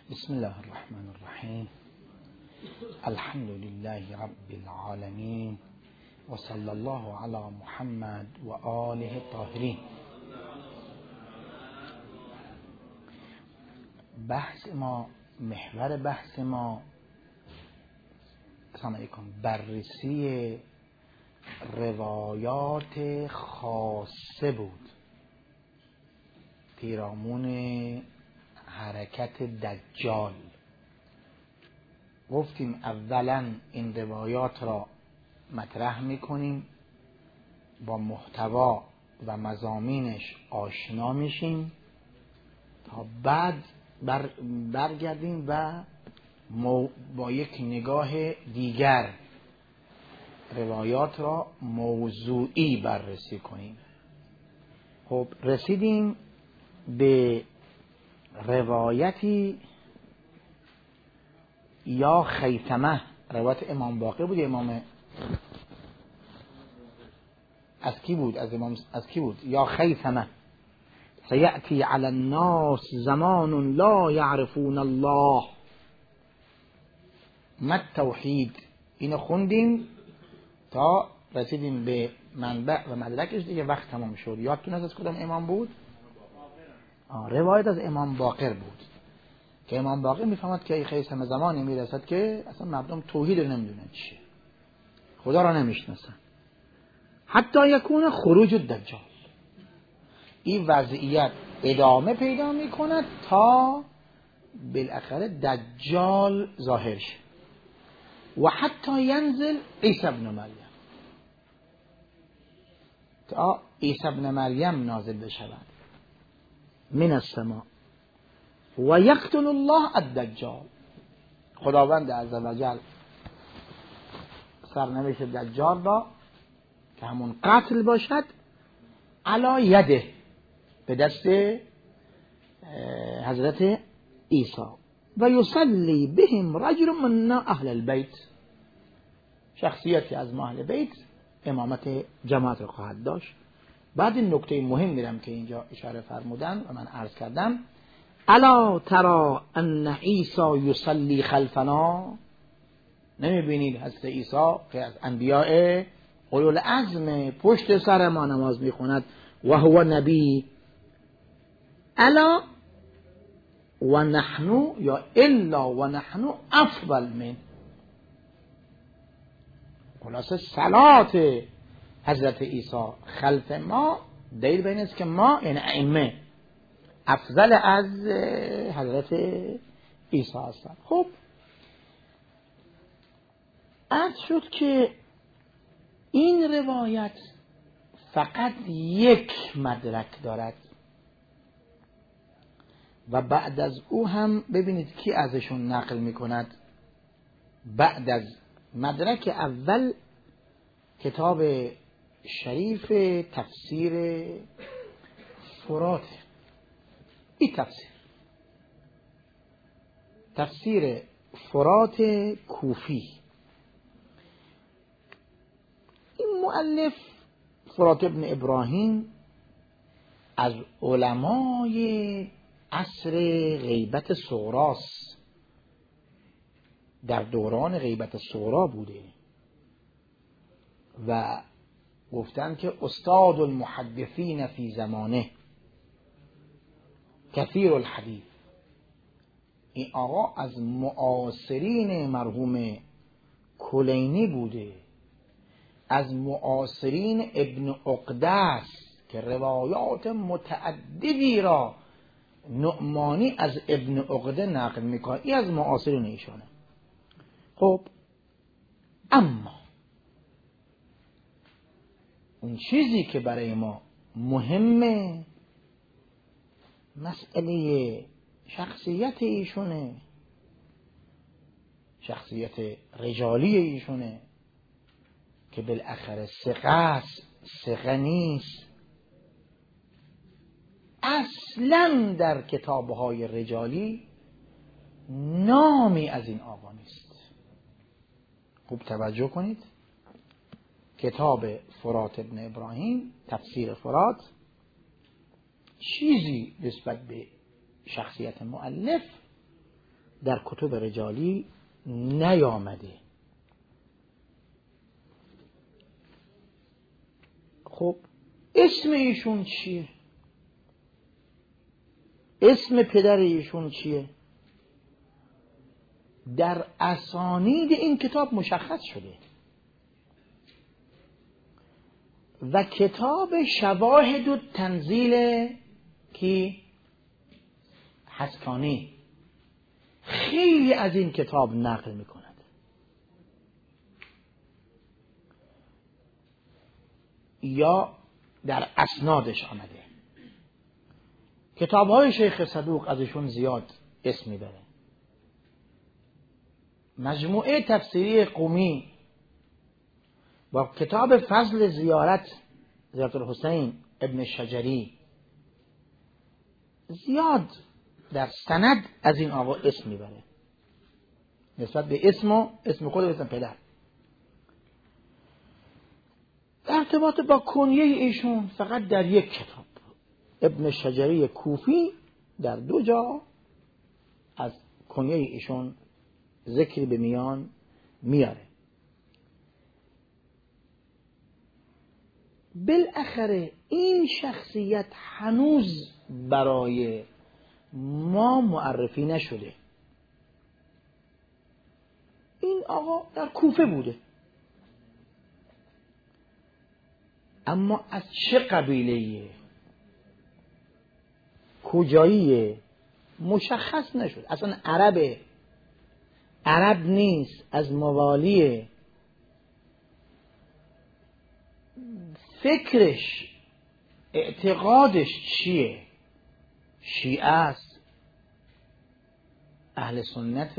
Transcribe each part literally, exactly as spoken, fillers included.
بسم الله الرحمن الرحیم. الحمد لله رب العالمین و صلی الله علی محمد و آله الطاهرین. بحث ما، محور بحث ما، سلام علیکم، بررسی روایات خاصه بود پیرامون حرکت دجال. گفتیم اولا این روایات را مطرح میکنیم، با محتوا و مضامینش آشنا میشیم تا بعد بر برگردیم و با یک نگاه دیگر روایات را موضوعی بررسی کنیم. خب رسیدیم به روایتی یا خیثمه، روایت امام باقر بود. امام از کی بود؟ از امام از کی بود؟ یا خیثمه. سیأتی علی الناس زمان لا یعرفون الله ما توحید. اینو خوندیم تا رسیدیم به منبع و مدرکش، دیگه وقت تمام شد. یادتون از کدام امام بود؟ آه روایت از امام باقر بود که امام باقر میفهمد که خیثمه زمانی میرسد که اصلا مردم توحید رو نمیدونن چیه، خدا را نمیشناسن، حتی یکون خروج الدجال. این وضعیت ادامه پیدا میکند تا بالاخره دجال ظاهر شه و حتی ینزل عیسی ابن مریم، تا عیسی ابن مریم نازل بشود من السماء و یقتل الله الدجال. خداوند عزوجل سرنوشت دجال را که همون قتل باشد علی یده، به دست حضرت عیسی، و یصلی بهم رجل من اهل البیت، شخصیتی از اهل بیت امامت جماعت را خواهد داشت. بعد این نکته مهم میرم که اینجا اشاره فرمودن و من عرض کردم، الا ترى ان عیسی یصلی خلفنا. نمیبینید حضرت عیسی که از انبیاء اولوالعزم پشت سر ما نماز میخوند و هو نبی. الا و نحن یا الا و نحن افضل من. خلاصه صلات حضرت عیسی خلف ما دلیل بر این است که ما یعنی ائمه افضل از حضرت عیسی هستند. خب عرض شد که این روایت فقط یک مدرک دارد و بعد از او هم ببینید کی ازشون نقل میکند. بعد از مدرک اول کتاب شریف تفسیر فرات، این تفسیر تفسیر فرات کوفی. این مؤلف فرات ابن ابراهیم از علمای عصر غیبت صغراست، در دوران غیبت صغرا بوده و گفتن که استاد المحدثین فی زمانه، کثیر الحدیث. این آقا از معاصرین مرحوم کلینی بوده، از معاصرین ابن عقده که روایات متعددی را نعمانی از ابن عقده نقل میکنه. این از معاصرین ایشانه. خب اما اون چیزی که برای ما مهمه مسئله شخصیت ایشونه، شخصیت رجالی ایشونه که بالاخره ثقه است، ثقه نیست. اصلا در کتابهای رجالی نامی از این آقا نیست. خوب توجه کنید، کتاب فرات ابن ابراهیم، تفسیر فرات، چیزی نسبت به شخصیت مؤلف در کتب رجالی نیامده. خب اسم ایشون چیه؟ اسم پدر ایشون چیه؟ در اسانید این کتاب مشخص شده و کتاب شواهد و تنزیل کی حسکانی خیلی از این کتاب نقل میکند. یا در اسنادش آمده. کتاب های شیخ صدوق ازشون زیاد اسم میبره. مجموعه تفسیری قمی با کتاب فضل زیارت زیارت الحسین ابن شجری زیاد در سند از این آقا اسم میبره نسبت به اسم و اسم خود و اسم پدر. ارتباط با کنیه ایشون فقط در یک کتاب ابن شجری کوفی در دو جا از کنیه ایشون ذکری به میان میاره. بالاخره این شخصیت هنوز برای ما معرفی نشده. این آقا در کوفه بوده، اما از چه قبیله‌ایه، کجاییه مشخص نشد. اصلا عربه، عرب نیست، از موالیه. فکرش اعتقادش چیه؟ شیعه است، اهل سنت،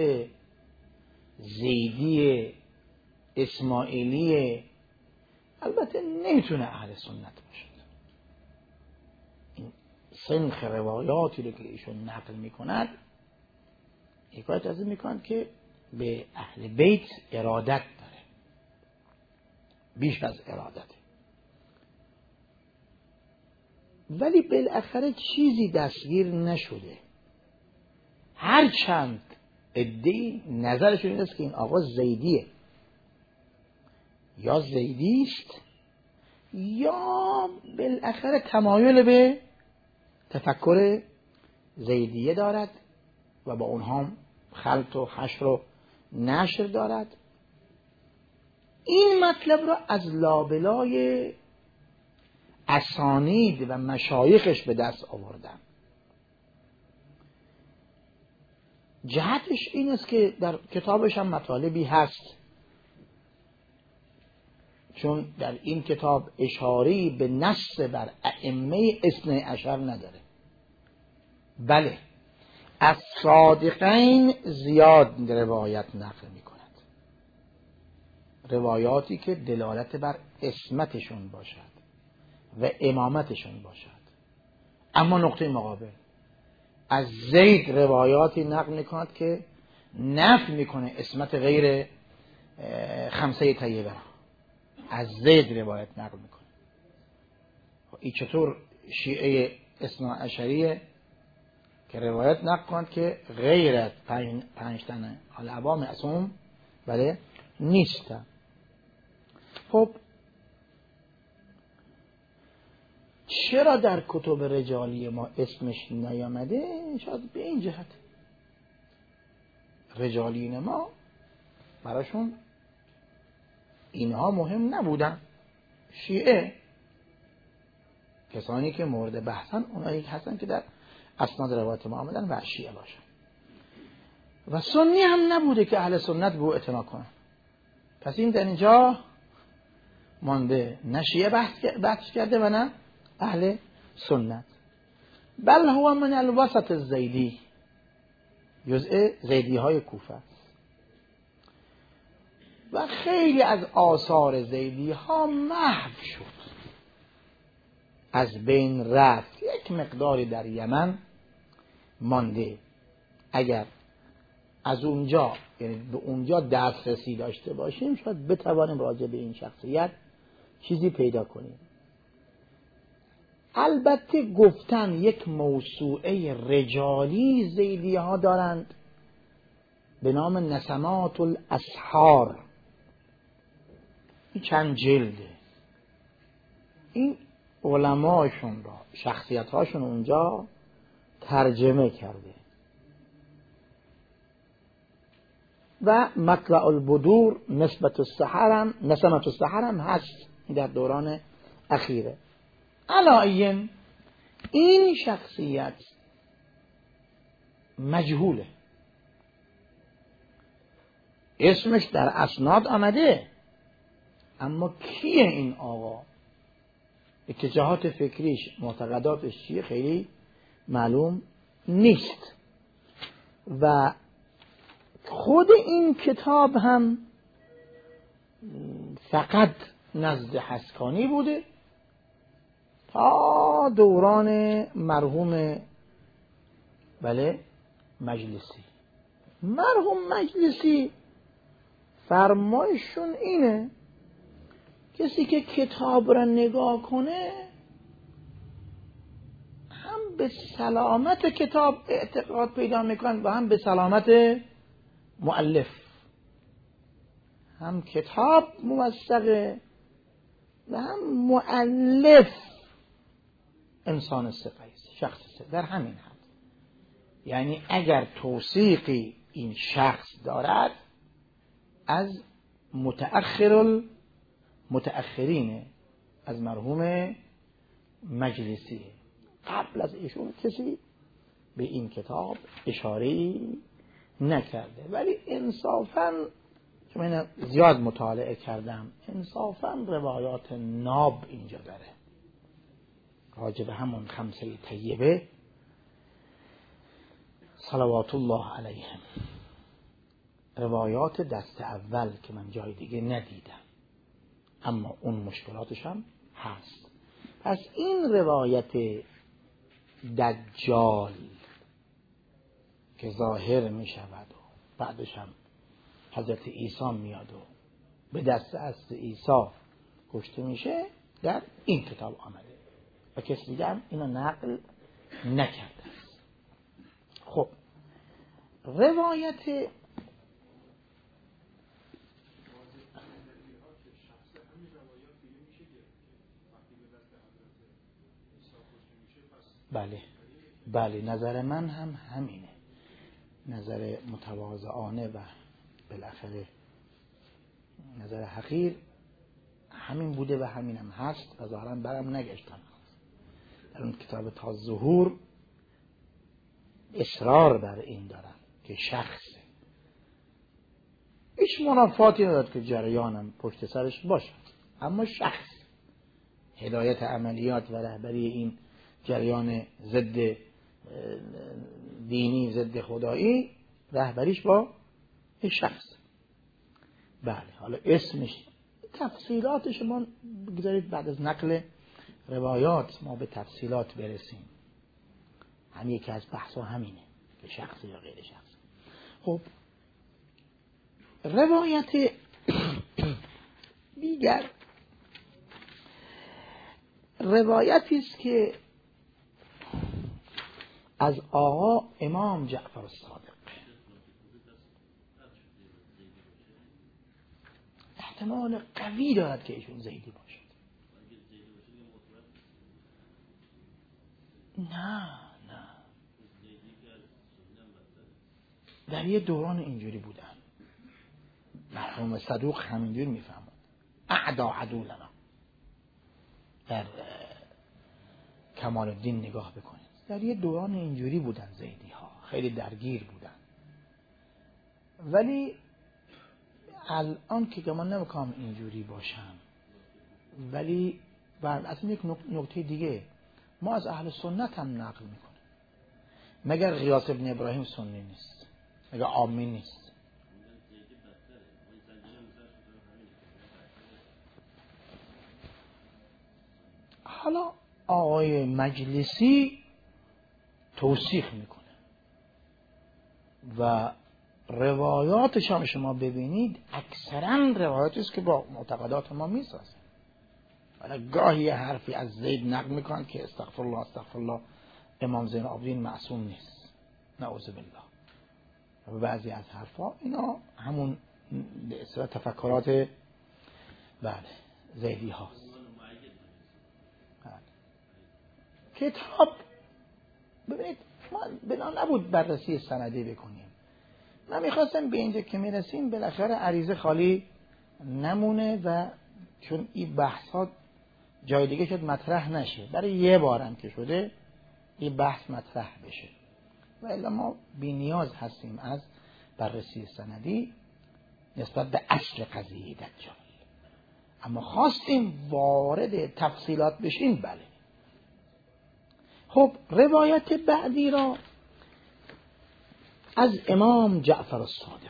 زیدی، اسماعیلی. البته نمیتونه اهل سنت باشد. این سنخ روایاتی رو که ایشون نقل میکند حکایت از این میکند که به اهل بیت ارادت داره، بیش از ارادت. ولی بالاخره چیزی دستگیر نشده. هرچند ادعی نظرشون این است که این آقا زیدیه، یا زیدیست یا بالاخره تمایل به تفکر زیدیه دارد و با اونها خلط و حشر و نشر دارد. این مطلب را از لابلای اسانید و مشایخش به دست آوردن. جهتش این است که در کتابش هم مطالبی هست، چون در این کتاب اشاره‌ای به نص بر ائمه اثنی عشر نداره. بله، از صادقین زیاد روایت نقل می کند، روایاتی که دلالت بر عصمتشون باشد و امامتشون باشد. اما نقطه مقابل از زید روایاتی نقل می کند که نفی می کنه عصمت غیر خمسه طیبه. از زید روایت نقل می کنه. این چطور شیعه اثنا عشریه که روایت نقل کند که غیر از پنج, پنج تنه حال ابا معصوم بله نیستن. خب چرا در کتب رجالی ما اسمش نیامده؟ شاید به این جهت رجالین ما براشون اینها مهم نبودن. شیعه کسانی که مورد بحثن اونایی هستن که در اسناد روایت ما آمدن و شیعه باشن، و سنی هم نبوده که اهل سنت به او اعتنا کنن. پس این در اینجا مانده، نه شیعه بحث, بحث کرده و نه اهل سنت. بل هو من الوسط الزیدی، جزء زیدی های کوفه است و خیلی از آثار زیدی ها محو شد، از بین رفت. یک مقداری در یمن مانده. اگر از اونجا، یعنی به اونجا دسترسی داشته باشیم، شاید بتوانیم راجع به این شخصیت چیزی پیدا کنیم. البته گفتن یک موسوعه رجالی زیدی ها دارند به نام نسمات الاسحار. این چند جلده. این علماشون را، شخصیت هاشون اونجا ترجمه کرده. و مطلع البدور نسبت السحر هم نسمت السحر هم هست در دوران اخیره. علایین این شخصیت مجهوله، اسمش در اسناد آمده، اما کیه این آقا، اتجاهات فکریش، معتقداتش چیه، خیلی معلوم نیست. و خود این کتاب هم فقط نزد حسکانی بوده تا دوران مرحوم بله مجلسی. مرحوم مجلسی فرمایشون اینه کسی که کتاب را نگاه کنه هم به سلامت کتاب اعتقاد پیدا میکنه و هم به سلامت مؤلف. هم کتاب موثقه و هم مؤلف انسان صفایی شخص صفایی. در همین حد یعنی اگر توثیقی این شخص دارد از متأخر المتأخرین، از مرحوم مجلسی، قبل از ایشون کسی به این کتاب اشاره‌ای نکرده. ولی انصافاً که من زیاد مطالعه کردم، انصافاً روایات ناب اینجا داره راجع به همون خمسه طیبه صلوات الله علیهم، روایات دست اول که من جای دیگه ندیدم، اما اون مشکلاتش هم هست. پس این روایت دجال که ظاهر می شود و بعدش هم حضرت عیسی میاد و به دست از عیسی کشته میشه در این کتاب آمده و کسی دیگه هم اینو نقل نکرده است. خب روایت بله بله نظر من هم همینه، نظر متواضعانه و بالاخره نظر حقیر همین بوده و همین هم هست و ظاهرا برم نگشتم. در اون کتاب تا ظهور اصرار بر این دارم که شخصه، هیچ منافاتی ندارد که جریانم پشت سرش باشد، اما شخص هدایت عملیات و رهبری این جریان ضد دینی ضد خدایی رهبریش با شخص. بله حالا اسمش تفصیلاتش ما بگذارید بعد از نقل روایات ما به تفصیلات برسیم. هم یکی از بحثا همینه که شخصی یا غیر شخصی. خب روایت دیگر روایتی است که از آقا امام جعفر الصادق، احتمال قوی دارد که ایشون زیدی باشد. نه نه در یه دوران اینجوری بودن. مرحوم صدوق همینجور میفهمد اعدا عدو لنا. در کمال الدین نگاه بکنید، در یه دوران اینجوری بودن زیدی ها، خیلی درگیر بودن. ولی الان که من نمیکنم اینجوری باشم، ولی از یک نکته دیگه ما از اهل سنت هم نقل میکنیم. مگر غیاث ابن ابراهیم سنی نیست؟ مگر عامی نیست؟ حالا آقای مجلسی توصیح میکنه و روایاتش هم شما ببینید اکثرا روایاتی است که با معتقدات ما میسازه. ولی گاهی حرفی از زید نقل میکنن که استغفر الله استغفر الله، امام زین العابدین معصوم نیست، نعوذ بالله. و بعضی از حرفا اینا همون تفکرات بله ذهنی هاست. بله. کتاب ببینید ما بنا نبود بررسی سندی بکنیم. من میخواستم به اینجا که میرسیم بالاخره عریضه خالی نمونه و چون این بحث ها جای دیگه شد مطرح نشه، برای یه بارم که شده این بحث مطرح بشه و الا ما بی نیاز هستیم از بررسی سندی نسبت به اصل قضیه دجال. اما خواستیم وارد تفصیلات بشیم. بله خب روایت بعدی را از امام جعفر الصادق،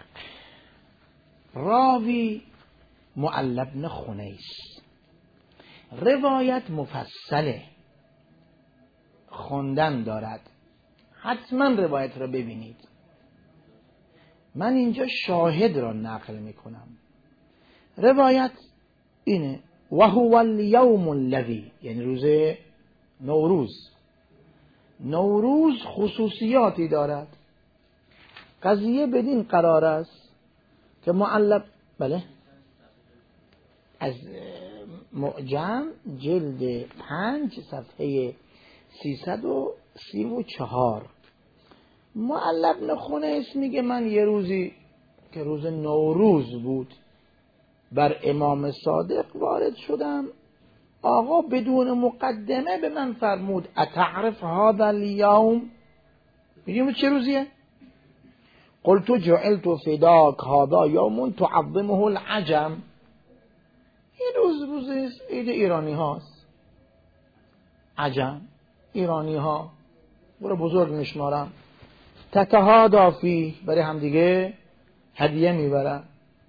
راوی معل بن خنیس. روایت مفصله، خوندن دارد، حتما روایت را ببینید. من اینجا شاهد را نقل میکنم. روایت اینه و هو الیوم الذی، یعنی روز نوروز. نوروز خصوصیاتی دارد. قضیه بدین قرار است که معلب بله از معجم جلد پنج صفحه سیصد و سی و چهار معل بن خنیس میگه من یه روزی که روز نوروز بود بر امام صادق وارد شدم. آقا بدون مقدمه به من فرمود اتعرف هذا اليوم؟ میگم چه روزیه؟ قلت جعلت فداك هذا يوم تعظمه العجم. این روز روز عید ایرانی هاست. عجم ایرانی ها برو بزرگ میشمارم. تتهادا فیه، برای هم دیگه هدیه میبرن.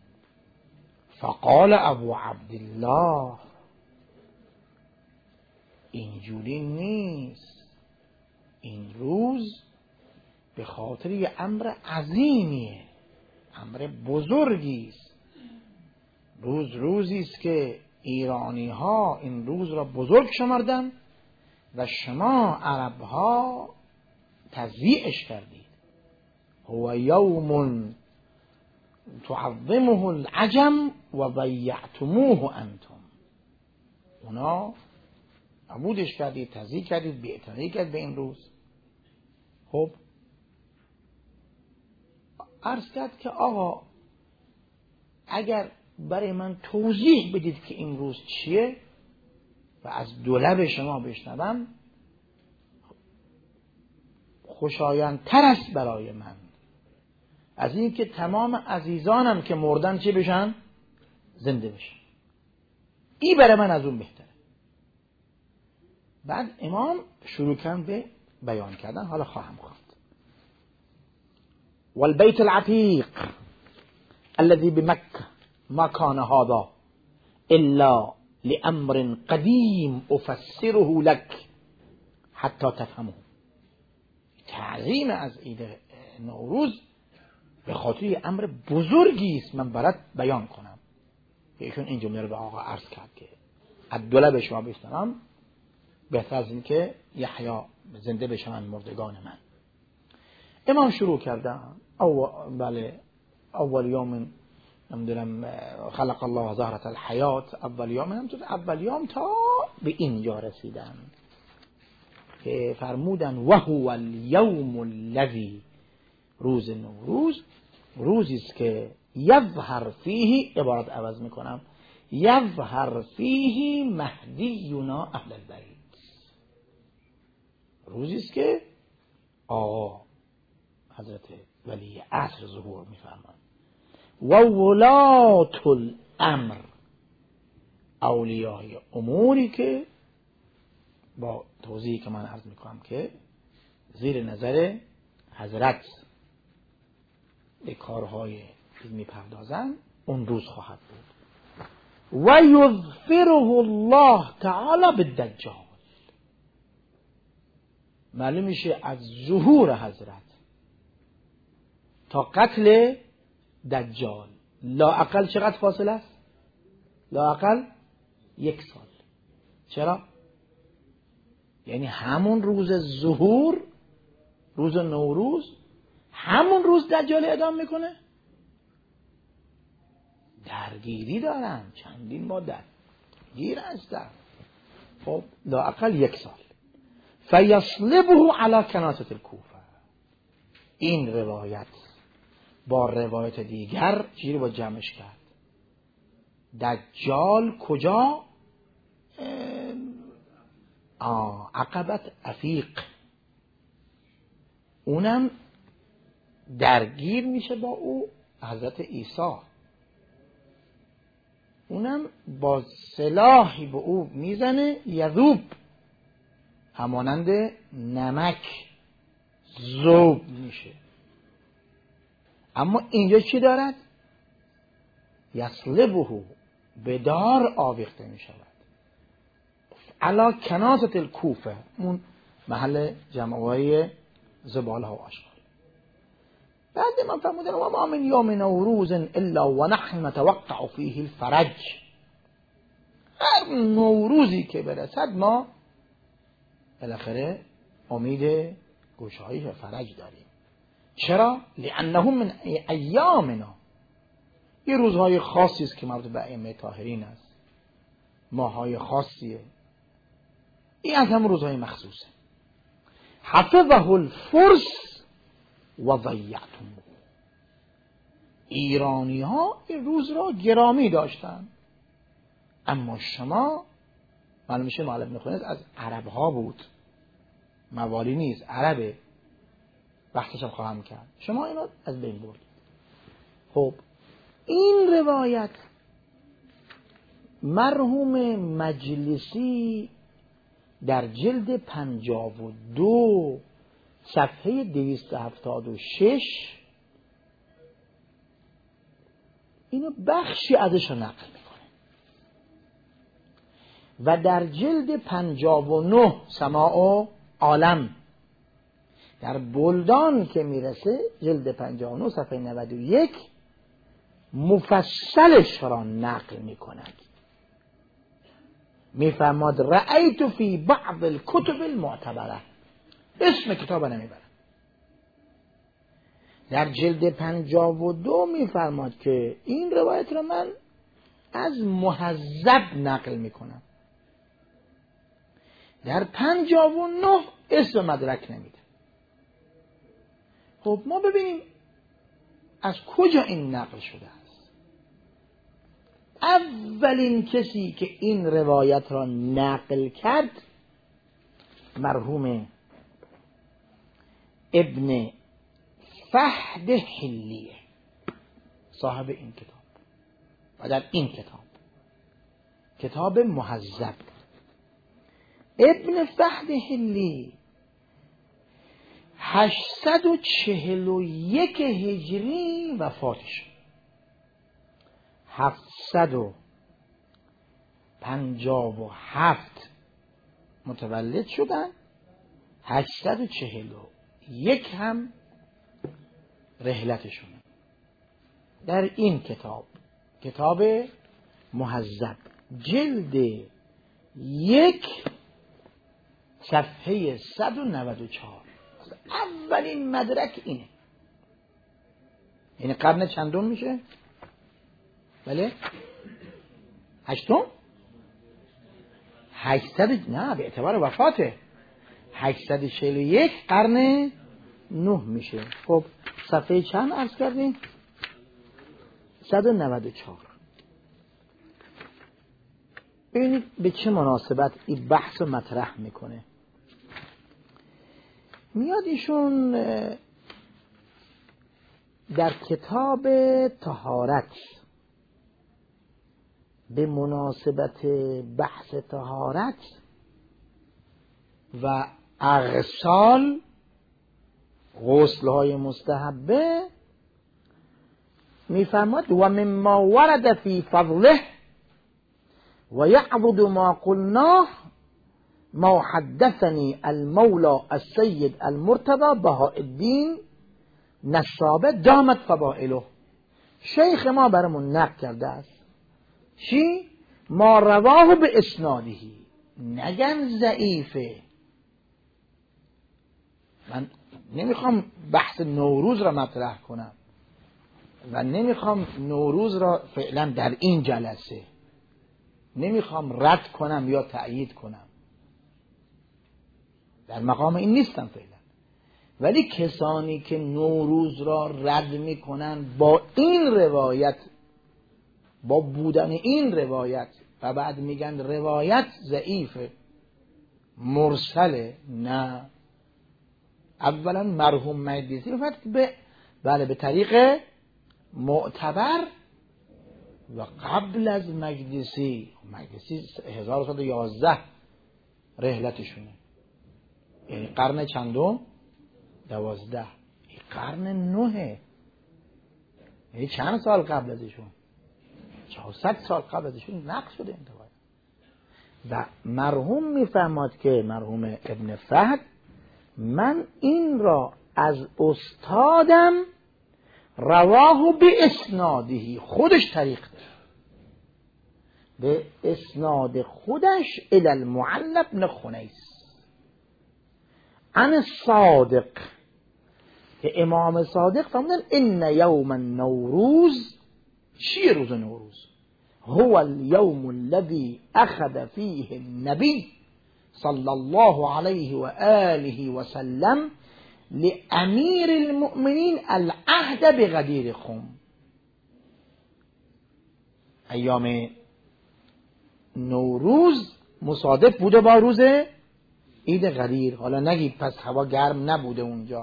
فقال ابو عبدالله اینجوری نیست، این روز به خاطر یه امر عظیمیه، امر بزرگی است. روز روزی است که ایرانی ها این روز را بزرگ شمردن و شما عرب ها تضییعش کردید. هو یوم تعظمه العجم و ضیعتموه انتم. اونا عبودش کردید، تضییع کردید، بی‌اعتنایی کرد به این روز. خب عرض کرد که آقا اگر برای من توضیح بدید که این روز چیه و از دو لب شما بشنوم خوشایندتر است برای من از این که تمام عزیزانم که مردن چه بشن؟ زنده بشن. این برای من از اون بهتره. بعد امام شروع کردن به بیان کردن. حالا خواهم خواند. والبيت العتيق الذي بمكة ما كان هذا إلا لأمر قديم أفسره لك حتى تفهمه. تعظیم از عید نوروز به خاطر امر بزرگی است من برات بیان کنم. ایشون این جمله رو به آقا عرض کرد که عدله به شما بشنوم بهتر از این که یحیی زنده بشن مردگان من. امام شروع کردن او بله اول یوم نمیدونم خلق الله زهرة الحیات، اول یوم نمیدونم اول یوم تا به اینجا رسیدن که فرمودن و هو الیوم الذی، روز نوروز روزی است که یظهر فیه، عبارت عوض میکنم، یظهر فیه مهدینا اهل البیت. روزی است که آقا حضرت ولی عصر ظهور میفرمایند و ولات الامر، اولیای اموری که با توضیحی که من عرض میکنم که زیر نظر حضرت به کارهای میپردازن اون روز خواهد بود. و یظفره الله تعالی بالدجال، معلوم میشه از ظهور حضرت تا قتل دجال لااقل چقدر فاصله است؟ لااقل یک سال. چرا؟ یعنی همون روز ظهور، روز نوروز، همون روز دجال اعدام میکنه؟ درگیری دارن، چندین مدت گیر هستن. خب لااقل یک سال. فیصلبه علی کناست الکوفه. این روایت با روایت دیگر چیزی با جمعش کرد. دجال کجا؟ آه عقبت عفیق، اونم درگیر میشه با او حضرت عیسی، اونم با سلاحی به او میزنه یذوب، همانند نمک ذوب میشه. اما اینجا چی دارد؟ یصلبه، به دار آویخته میشود. علا کناست الکوفه، اون محل جمعوهای زباله ها و اشغال. بعد ما فرمودن و ما من یوم نوروز الا و نحن نتوقع فیه الفرج. هر نوروزی که برسد ما بالاخره امید گشایش و فرج داریم. چرا؟ لانه من ایامنا، یه روزهای خاصی است که مربوط به ائمه طاهرین است، ماهای خاصیه، این از هم روزهای مخصوصه. حفظه الفرس و ضیعتموه. ایرانی ها این روز را گرامی داشتن، اما شما معلوم میشه معلم میخونید از عرب ها بود، موالی نیست، عربه، بحثش هم خواهم کرد، شما اینو از بین بردید. خب این روایت مرحوم مجلسی در جلد پنجاه و دو صفحه دویست و هفتاد و شش اینو بخشی ازش رو نقل میکنه و در جلد پنجاه و نه سماع و عالم در بلدان که میرسه جلد پنجاه و نه صفحه نود و یک مفصلش را نقل میکند. میفرماد رأیت فی بعض الکتب المعتبره، اسم کتاب نمیبرم، در جلد پنجاه و دو میفرماد که این روایت را من از مهذب نقل میکنم، در پنجاه و نه اسم مدرک نمیده. خب ما ببینیم از کجا این نقل شده است. اولین کسی که این روایت را نقل کرد مرحوم ابن فهد حلیه، صاحب این کتاب و در این کتاب کتاب مهذب. ابن فهد حلی هشتصد و چهل و یک هجری وفات شد، هفتصد و پنجاه و هفت متولد شدن، هشتصد و چهل و یک هم رحلتشون. در این کتاب کتاب مهذب جلد یک صفحه صد و نود و چهار اولین مدرک اینه. یعنی قرن چندم میشه؟ بله هشتم؟ هشتصد نه به اعتبار وفاته هشتصد و چهل و یک قرن نه میشه. خب صفحه چند عرض کردیم؟ صد و نود و چهار. ببینید به چه مناسبت این بحث مطرح میکنه. میاد ایشون در کتاب طهارت به مناسبت بحث طهارت و اغسال غسل‌های مستحبه میفرماد و مما ورد فی فضله و یعضد ما قلناه ما حدثني المولى السید المرتضى بهاءالدین نسابه دامت فضائله. شیخ ما برامون نقل کرده است چی؟ ما رواه به اسنادهی، نگن ضعیفه. من نمیخوام بحث نوروز را مطرح کنم و نمیخوام نوروز را فعلا در این جلسه نمیخوام رد کنم یا تأیید کنم، در مقام این نیستم فعلا. ولی کسانی که نوروز را رد میکنن با این روایت، با بودن این روایت و بعد میگن روایت ضعیفه، مرسله، نه. اولا مرحوم مجلسی فقط به بله به طریق معتبر و قبل از مجلسی مجلسی هزار و صد و یازده رحلتشونه، یعنی قرن چندم؟ دوازده. این قرن نهه، یعنی چند سال قبل ازشون؟ چهارصد سال قبل ازشون نقل شده این روایت. و مرحوم میفهمد که مرحوم ابن فهد من این را از استادم رواه به اسنادهی، خودش طریق ده به اسناد خودش الی المعلى بن خنیس عن الصادق، که امام صادق فرمودن ان یوم النوروز، چیه روز نوروز؟ هو اليوم الذي اخذ فيه النبي صلى الله عليه وآله وسلم لأمير المؤمنين العهد بغدير خم. ایام نوروز مصادف بوده با روز عید غدیر. حالا نگید پس هوا گرم نبوده اونجا،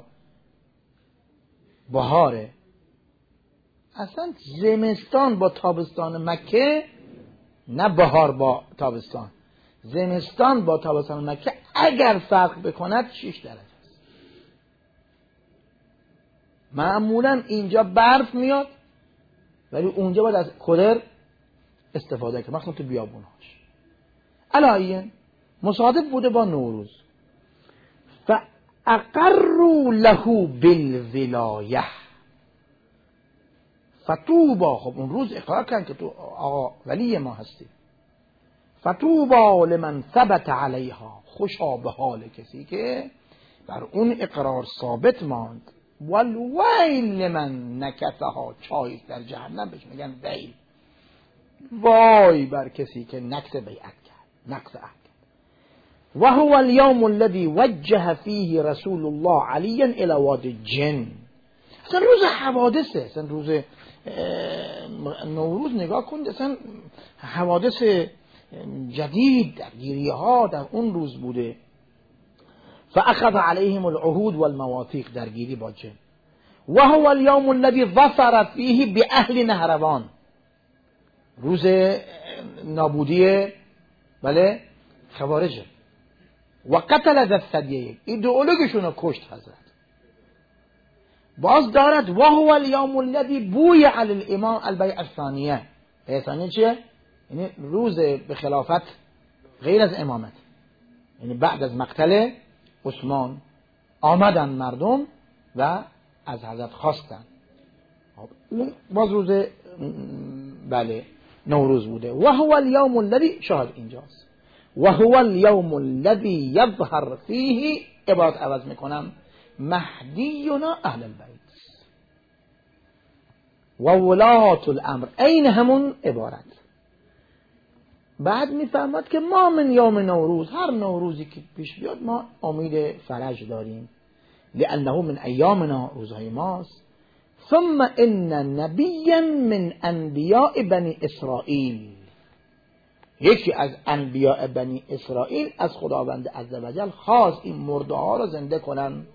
بهاره. اصلا زمستان با تابستان مکه، نه بهار با تابستان، زمستان با تابستان مکه اگر فرق بکند شش درجه است. معمولا اینجا برف میاد ولی اونجا باید از کولر استفاده کنه، مخصوصا تو بیابونهاش. علایه مصادف بوده با نوروز. فاقروا له بالولایه فتوبا، خب اون روز اقرار کردن که تو آقا ولی ما هستی. فتوبا لمن ثبت علیها، خوشا به حال کسی که بر اون اقرار ثابت ماند. والویل لمن نکثها، چای در جهنم بهش میگن ویل، وای بر کسی که نقض بیعت کرد، نقض عهد کرد. و هو اليوم الذي وجه فيه رسول الله عليا الى وادي الجن. اصلا روز حوادثه، اصلا روز نوروز نگاه کن، اصلا حوادث جدید در گیریه ها در اون روز بوده. فاخذ عليهم العهود والمواثيق، در گیری با جن. و هو اليوم الذي ظفر فيه باهل نهروان، روز نابودی بله خوارجه. و قتل ذا الثدیین، ایدئولوژیشون رو کشت حضرت. باز دارد و هو اليوم الذي بویع علی الامام البیعة الثانیه. بیعة الثانیه چیه؟ یعنی روز به خلافت غیر از امامت، یعنی بعد از مقتل عثمان آمدن مردم و از حضرت خواستن. اون باز روز بله نوروز بوده. و هو اليوم الذي، شاهد اینجاست، و هو اليوم الذي يظهر فيه، عبارت عوض میکنم، مهدینا اهل البیت و ولات الامر، این همون عبارت. بعد میفهمد که ما من یوم نوروز، هر نوروزی که پیش بیاد ما امید فرج داریم، لانه من ایامنا، روزهای ماست. ثم ان نبیا من انبیاء بنی اسرائیل، یکی از انبیاء بنی اسرائیل از خداوند عزوجل خواست این مرده ها را زنده کنن.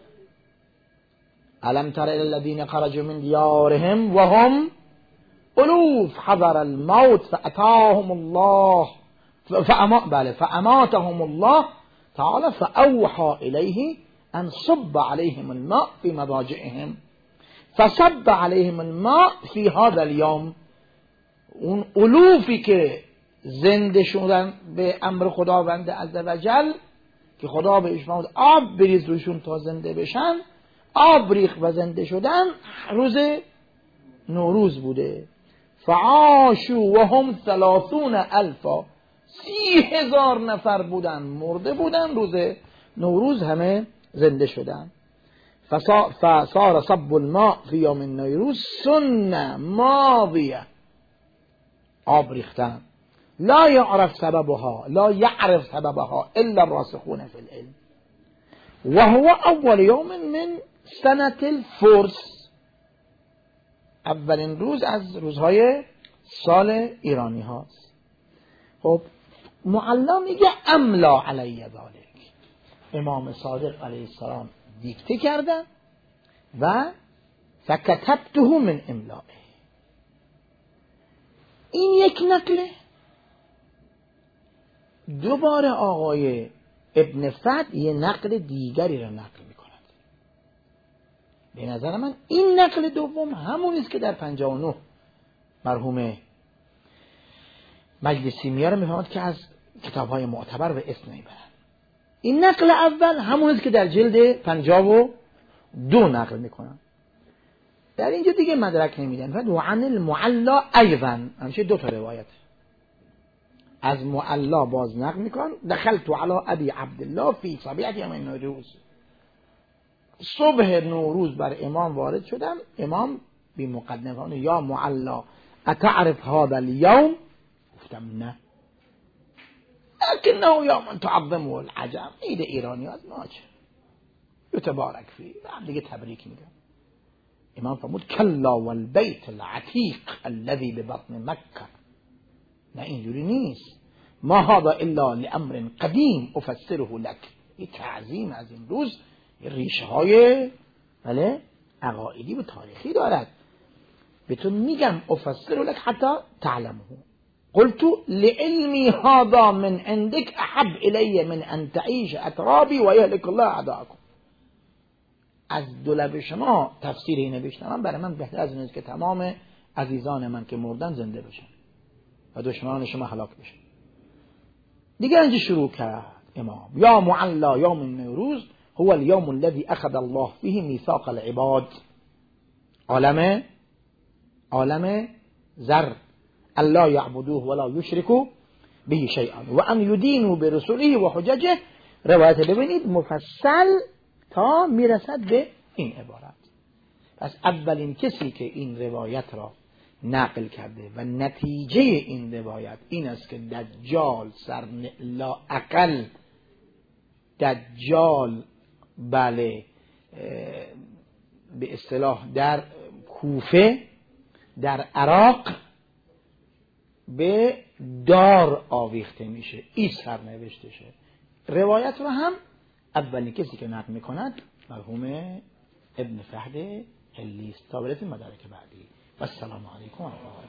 الم تر الی الذین خرجوا من دیارهم وهم الوف حذر الموت فاتاهم الله فأما بله فاماتهم الله تعالی فاوحى الیه ان صب عليهم الماء في مضاجعهم فصب عليهم الماء في هذا اليوم. اون الوفی که زنده شدن به امر خداوند عزوجل، که خدا بهش فرمود آب بریز روشون تا زنده بشن، آب ریخت و زنده شدن، روز نوروز بوده. فعاشوا وهم ثلاثون الفا، سی هزار نفر بودن مرده بودن، روز نوروز همه زنده شدن. فصار صب الماء فی یوم النیروز سنه ماضیه، آب ریختن، لا یعرف سببها لا یعرف سببها الا الراسخون فی العلم و هو اول یوم من سنة الفرس، اولین روز از روزهای سال ایرانی هاست. خب معلا میگه املا علی ذالک، امام صادق علیه السلام دیکته کردن و فکتبته من املائه. این یک نقله. دوباره آقای ابن فد یه نقل دیگری را نقل میکند. به نظر من این نقل دوم همون است که در پنجاه و نه مرحوم مجلسی میاره، میفهمد که از کتاب‌های معتبر و اسم میبرن. این نقل اول همون است که در جلد پنجاه و دو نقل میکنن. در اینجا دیگه مدرک نمیدن. و عن المعلا ایضا، همشه دو تا روایت از معلا باز نقل میکن. دخلت علی ابی عبدالله فی صبیحة یوم النوروز، صبح نوروز بر امام وارد شدم. امام بی مقدمه یا معلا اتعرف هذا اليوم؟ گفتم نه، لکنه یوم تعظمه العجم، عید ایرانی از ماچه یتبارک فی، بعد دیگه تبریک میگم. امام فرمود کلا والبیت العتیق الذی ببطن مکه، نه اینجوری نیست، ما هذا الا لامر قدیم افسره لك. این تعظیم از این روز ریشه های بله عقائدی و تاریخی دارد، بهتون میگم افسره لك حتی تعلمه. قلت لعلمی هذا من عندك احب الی من ان تعیش اترابی و یهلک الله اعداءکم. از دو لب شما تفسیر اینو بشنوم برای من بهتر از اینه که تمام عزیزان من که مردن زنده بشن و دشمنان شما هلاک بشن. دیگه اینجا شروع کرد امام یا معلا یوم النوروز هو اليوم الذي اخذ الله فيه ميثاق العباد، عالم عالم زر، الا يعبدوه ولا يشركوا به شيئا و ان يدينوا برسله و حججه. روایت ببینید مفصل تا میرسد به این عبارت. پس اولین کسی که این روایت را نقل کرده و نتیجه این روایت این است که دجال سر لا اقل دجال بله به اصطلاح در کوفه در عراق به دار آویخته میشه. این سرنوشتشه. روایت رو هم اولین کسی که نقل میکند مرحوم ابن فهد حلیست. تا برسیم مدارک بعدی. و السلام علیکم و رحمت الله.